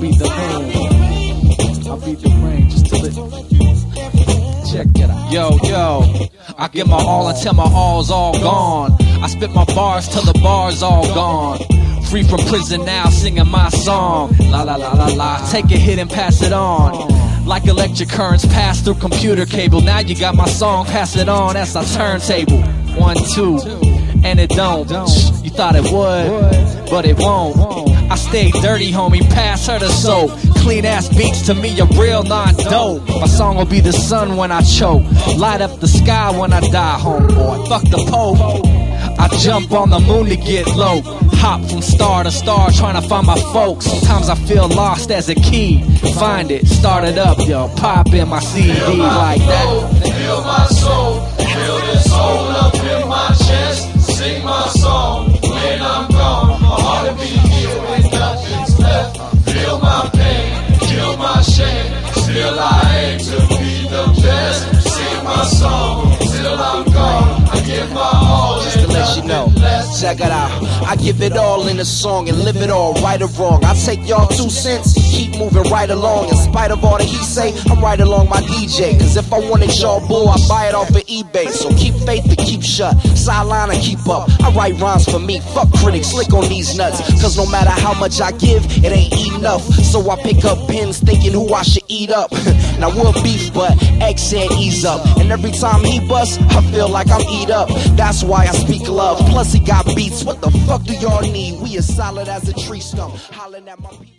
beat the pain. I'll beat the brain just till it. Check it out. Yo, I give my all until my all's all gone. I spit my bars till the bar's all gone. Free from prison now, singing my song. La la la la la. Take a hit and pass it on. Like electric currents pass through computer cable. Now you got my song, pass it on. That's our turntable. 1, 2, and it don't. You thought it would, but it won't. I stay dirty, homie. Pass her the soap. Clean ass beats to me are real, not dope. My song will be the sun when I choke. Light up the sky when I die, homeboy. Fuck the Pope. I jump on the moon to get low. Hop from star to star trying to find my folks. Sometimes I feel lost as a key. Find it, start it up, yo. Pop in my CD like that. Feel my soul, feel this hole up in my chest. Sing my song when I'm gone. My heart will be here when nothing's left. Feel my pain, feel my shame. Still I aim to be the best. Sing my song till I'm gone. I give my all. Just to let you know, check it out. I give it all in a song and live it all, right or wrong. I take y'all 2 cents, keep moving right along. In spite of all that he say, I'm right along my DJ. Cause if I wanted y'all bull, I buy it off of eBay. So keep faith and keep shut, sideline and keep up. I write rhymes for me, fuck critics, slick on these nuts. Cause no matter how much I give, it ain't enough. So I pick up pens thinking who I should eat up. Now we'll beef, but X said ease up. And every time he busts, I feel like I'm eat up. That's why I speak love, plus he got beats. What the fuck do y'all need? We as solid as a tree stump. Hollering at my